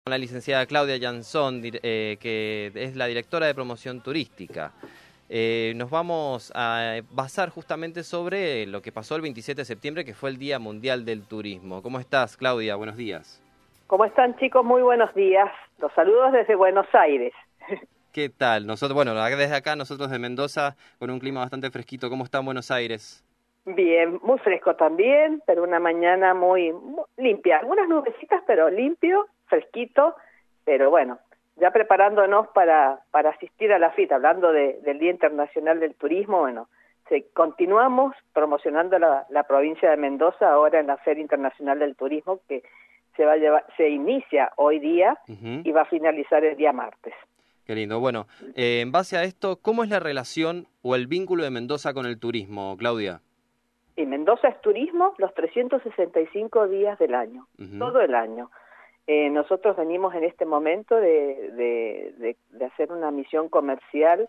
la licenciada Claudia Jansson, que es la directora de promoción turística. Nos vamos a basar justamente sobre lo que pasó el 27 de septiembre, que fue el Día Mundial del Turismo. ¿Cómo estás, Claudia? Buenos días. ¿Cómo están, chicos? Muy buenos días. Los saludos desde Buenos Aires. ¿Qué tal? Nosotros, bueno, desde acá, nosotros de Mendoza, con un clima bastante fresquito. ¿Cómo está en Buenos Aires? Bien, muy fresco también, pero una mañana muy limpia. Algunas nubecitas, pero limpio, fresquito, pero bueno, ya preparándonos para asistir a la FIT, hablando del Día Internacional del Turismo. Bueno, continuamos promocionando la provincia de Mendoza ahora en la Feria Internacional del Turismo, que se inicia hoy día y va a finalizar el día martes. Qué lindo. Bueno, en base a esto, ¿cómo es la relación o el vínculo de Mendoza con el turismo, Claudia? Y Mendoza es turismo los 365 días del año, todo el año. Nosotros venimos en este momento de hacer una misión comercial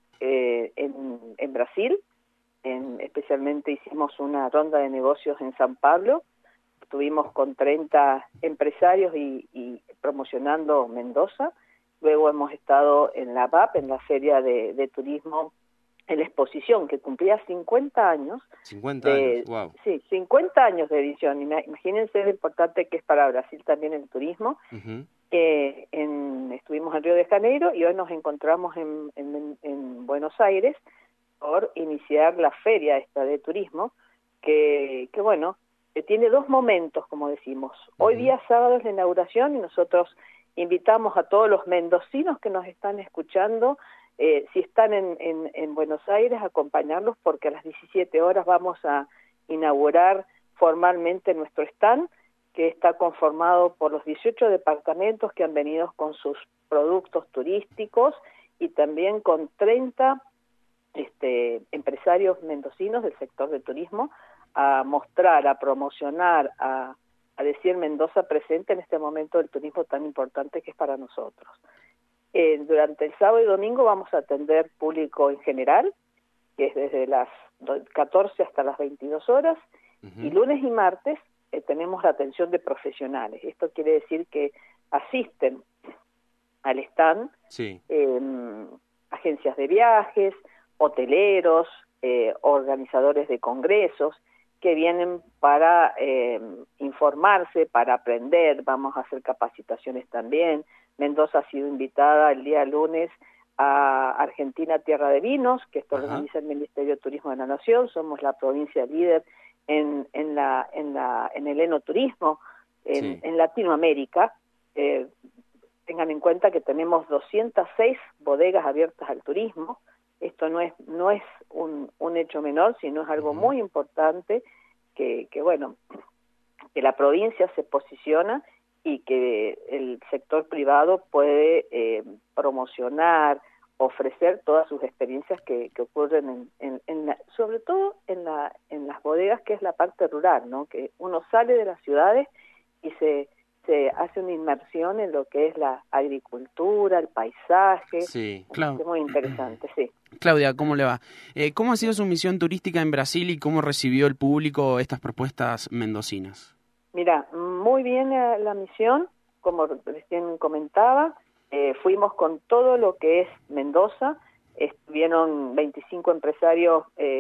en Brasil. Especialmente hicimos una ronda de negocios en San Pablo. Estuvimos con 30 empresarios y promocionando Mendoza. Luego hemos estado en la VAP, en la Feria de Turismo, en la exposición, que cumplía 50 años. 50 años, wow. Sí, 50 años de edición. Imagínense lo importante que es para Brasil también el turismo. Estuvimos en Río de Janeiro y hoy nos encontramos en Buenos Aires por iniciar la feria esta de turismo, que bueno, tiene dos momentos, como decimos. Hoy día sábado es la inauguración y nosotros invitamos a todos los mendocinos que nos están escuchando, si están en Buenos Aires, a acompañarlos, porque a las 17 horas vamos a inaugurar formalmente nuestro stand, que está conformado por los 18 departamentos que han venido con sus productos turísticos y también con 30 empresarios mendocinos del sector del turismo, a mostrar, a promocionar, a decir Mendoza presente en este momento del turismo tan importante que es para nosotros. Durante el sábado y domingo vamos a atender público en general, que es desde las 14 hasta las 22 horas, y lunes y martes tenemos la atención de profesionales. Esto quiere decir que asisten al stand agencias de viajes, hoteleros, organizadores de congresos, que vienen para informarse, para aprender. Vamos a hacer capacitaciones también. Mendoza ha sido invitada el día lunes a Argentina Tierra de Vinos, que esto organiza el Ministerio de Turismo de la Nación. Somos la provincia líder en el enoturismo en Latinoamérica. Tengan en cuenta que tenemos 206 bodegas abiertas al turismo. Esto no es un hecho menor, sino es algo muy importante que bueno, que la provincia se posiciona y que el sector privado puede promocionar, ofrecer todas sus experiencias que ocurren sobre todo en las bodegas, que es la parte rural, ¿no? Que uno sale de las ciudades y se hace una inmersión en lo que es la agricultura, el paisaje. Sí, claro. Es muy interesante, sí. Claudia, ¿cómo le va? ¿Cómo ha sido su misión turística en Brasil y cómo recibió el público estas propuestas mendocinas? Mira, muy bien la misión, como recién comentaba. Fuimos con todo lo que es Mendoza. Estuvieron 25 empresarios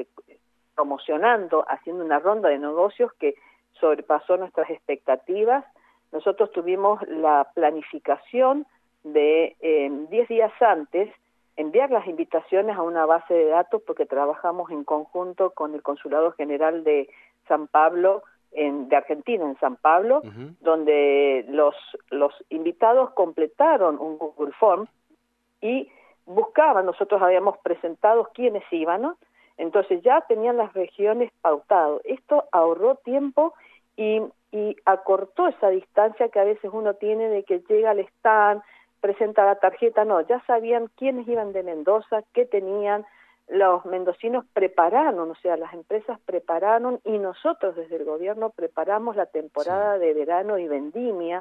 promocionando, haciendo una ronda de negocios que sobrepasó nuestras expectativas. Nosotros tuvimos la planificación de 10 días antes enviar las invitaciones a una base de datos, porque trabajamos en conjunto con el Consulado General de San Pablo, de Argentina en San Pablo, donde los invitados completaron un Google Form y buscaban. Nosotros habíamos presentado quiénes iban, ¿no? Entonces ya tenían las regiones pautado. Esto ahorró tiempo y acortó esa distancia que a veces uno tiene de que llega al stand, presenta la tarjeta. No, ya sabían quiénes iban de Mendoza, qué tenían. Los mendocinos prepararon, o sea, las empresas prepararon, y nosotros desde el gobierno preparamos la temporada de verano y vendimia.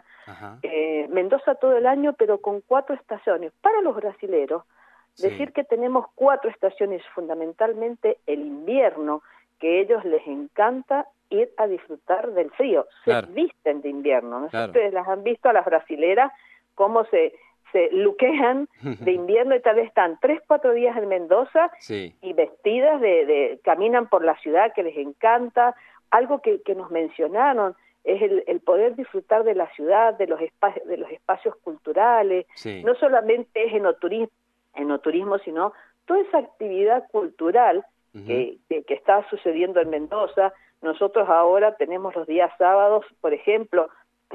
Mendoza todo el año, pero con 4 estaciones. Para los brasileros, decir que tenemos 4 estaciones, fundamentalmente el invierno, que a ellos les encanta ir a disfrutar del frío. Se visten de invierno, ¿no? Ustedes las han visto a las brasileras cómo se luquean de invierno y tal vez están 3-4 días en Mendoza y vestidas caminan por la ciudad que les encanta. Algo que nos mencionaron es el poder disfrutar de la ciudad, de los espacios culturales, no solamente es enoturismo, sino toda esa actividad cultural que está sucediendo en Mendoza. Nosotros ahora tenemos los días sábados, por ejemplo,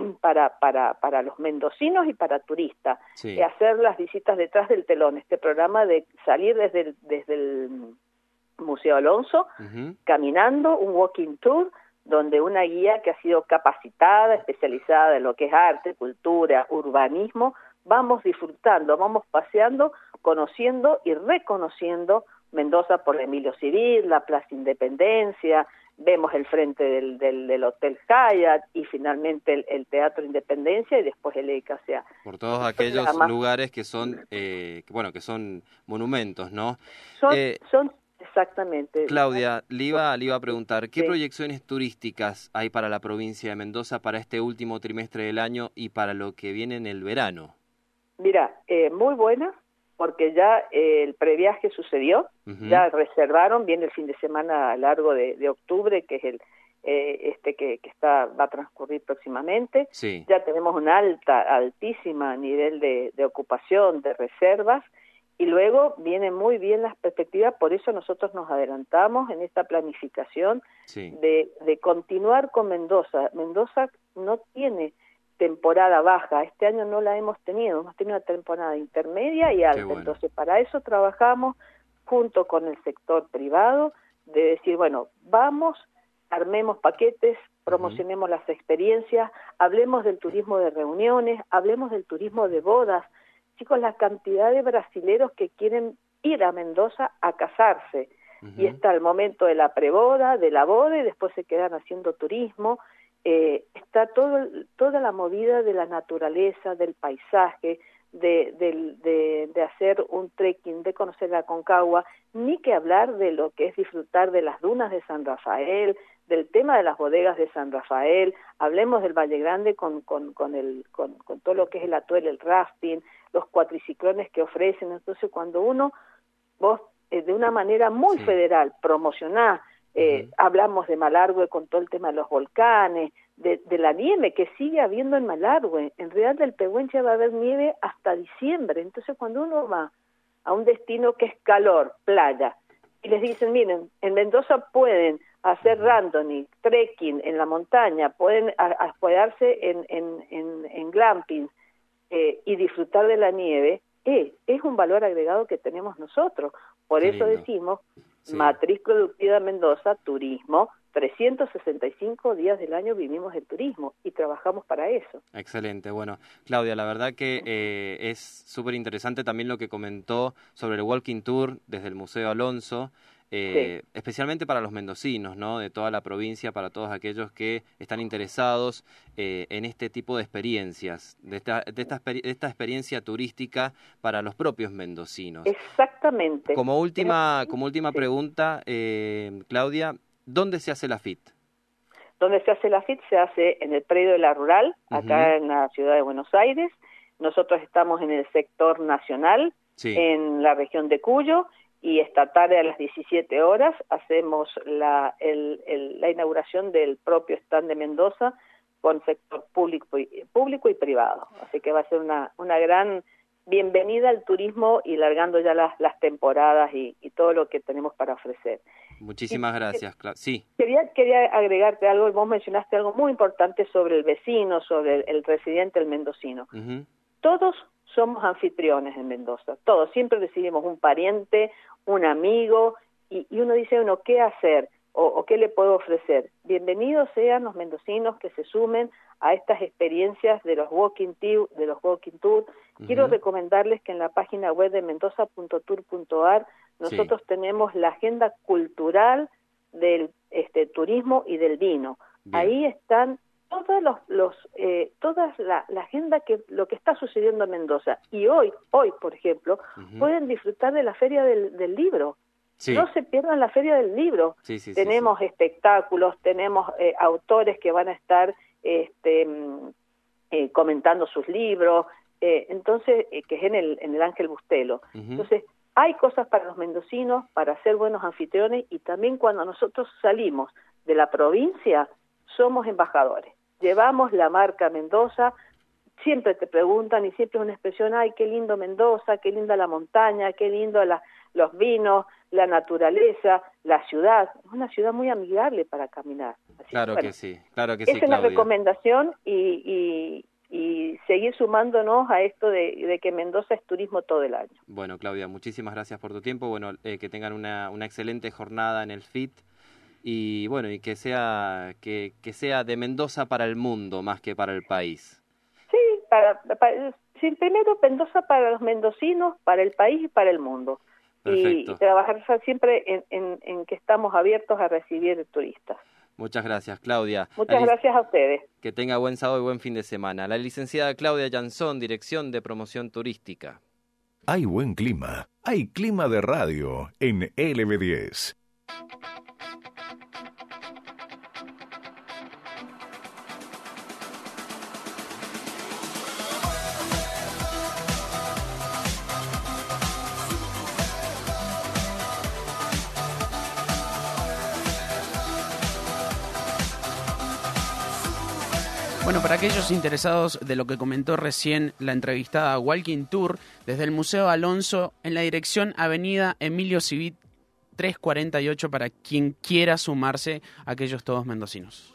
para los mendocinos y para turistas, hacer las visitas detrás del telón, este programa de salir desde el Museo Alonso, caminando, un walking tour, donde una guía que ha sido capacitada, especializada en lo que es arte, cultura, urbanismo, vamos disfrutando, vamos paseando, conociendo y reconociendo Mendoza por Emilio Civil, la Plaza Independencia, vemos el frente del Hotel Hyatt y finalmente el Teatro Independencia y después el ECA. Por todos aquellos lugares que son, que son monumentos, ¿no? Son exactamente. Claudia, le iba a preguntar, ¿qué proyecciones turísticas hay para la provincia de Mendoza para este último trimestre del año y para lo que viene en el verano? Mira, muy buena, porque ya el previaje sucedió, ya reservaron, viene el fin de semana largo de octubre, que es el que va a transcurrir próximamente. Ya tenemos un altísima nivel de ocupación, de reservas, y luego vienen muy bien las perspectivas, por eso nosotros nos adelantamos en esta planificación de continuar con Mendoza. Mendoza no tiene temporada baja, este año no la hemos tenido una temporada intermedia y alta, entonces para eso trabajamos junto con el sector privado, de decir, bueno, vamos, armemos paquetes, promocionemos las experiencias, hablemos del turismo de reuniones, hablemos del turismo de bodas. Chicos, la cantidad de brasileros que quieren ir a Mendoza a casarse, y está el momento de la preboda, de la boda, y después se quedan haciendo turismo. Está toda la movida de la naturaleza, del paisaje, de hacer un trekking, de conocer la Aconcagua, ni que hablar de lo que es disfrutar de las dunas de San Rafael, del tema de las bodegas de San Rafael. Hablemos del Valle Grande con todo lo que es el atuel, el rafting, los cuatriciclones que ofrecen. Entonces, cuando vos de una manera muy federal promocionás, hablamos de Malargüe con todo el tema de los volcanes, de la nieve que sigue habiendo en Malargüe. En Real del Pehuenche va a haber nieve hasta diciembre. Entonces, cuando uno va a un destino que es calor, playa, y les dicen, miren, en Mendoza pueden hacer randoning, trekking en la montaña, pueden hospedarse en glamping y disfrutar de la nieve, es un valor agregado que tenemos nosotros. Por eso decimos, Matriz Productiva Mendoza, turismo, 365 días del año vivimos el turismo y trabajamos para eso. Excelente. Bueno, Claudia, la verdad que es súper interesante también lo que comentó sobre el Walking Tour desde el Museo Alonso, especialmente para los mendocinos, ¿no? De toda la provincia, para todos aquellos que están interesados en este tipo de experiencias, de esta experiencia turística para los propios mendocinos. Exactamente. Como última pregunta, Claudia, ¿dónde se hace la FIT? ¿Dónde se hace la FIT? Se hace en el predio de la Rural, acá en la ciudad de Buenos Aires. Nosotros estamos en el sector nacional, en la región de Cuyo, y esta tarde a las 17 horas hacemos la inauguración del propio stand de Mendoza con sector público y privado. Así que va a ser una gran bienvenida al turismo y largando ya las temporadas y todo lo que tenemos para ofrecer. Muchísimas gracias. Sí. Quería agregarte algo. Vos mencionaste algo muy importante sobre el vecino, sobre el residente, el mendocino. Todos somos anfitriones en Mendoza, todos. Siempre recibimos un pariente, un amigo, y uno dice, ¿qué hacer? ¿O qué le puedo ofrecer? Bienvenidos sean los mendocinos que se sumen a estas experiencias de los walking tour. Quiero recomendarles que en la página web de mendoza.tour.ar nosotros tenemos la agenda cultural del turismo y del vino. Ahí están toda la agenda lo que está sucediendo en Mendoza. Y hoy por ejemplo, pueden disfrutar de la Feria del Libro. No se pierdan la Feria del Libro. Tenemos espectáculos, tenemos autores que van a estar comentando sus libros, entonces que es en el Ángel Bustelo. Ujú. Entonces, hay cosas para los mendocinos, para ser buenos anfitriones, y también cuando nosotros salimos de la provincia, somos embajadores. Llevamos la marca Mendoza, siempre te preguntan y siempre es una expresión, ay, qué lindo Mendoza, qué linda la montaña, qué lindo los vinos, la naturaleza, la ciudad. Es una ciudad muy amigable para caminar. Así Claro bueno, que sí, claro que sí, esa es la Claudia. recomendación y seguir sumándonos a esto de que Mendoza es turismo todo el año. Bueno, Claudia, muchísimas gracias por tu tiempo. Bueno, que tengan una excelente jornada en el FIT y bueno, y que sea de Mendoza para el mundo más que para el país. Sí, sí, primero Mendoza para los mendocinos, para el país y para el mundo. Y Perfecto. trabajar siempre en que estamos abiertos a recibir turistas. Muchas gracias, Claudia. Muchas gracias a ustedes. Que tenga buen sábado y buen fin de semana. La licenciada Claudia Yansón, Dirección de Promoción Turística. Hay buen clima. Hay clima de radio en LB10. Bueno, para aquellos interesados de lo que comentó recién la entrevistada Walking Tour, desde el Museo Alonso, en la dirección Avenida Emilio Civit 348, para quien quiera sumarse a aquellos todos mendocinos.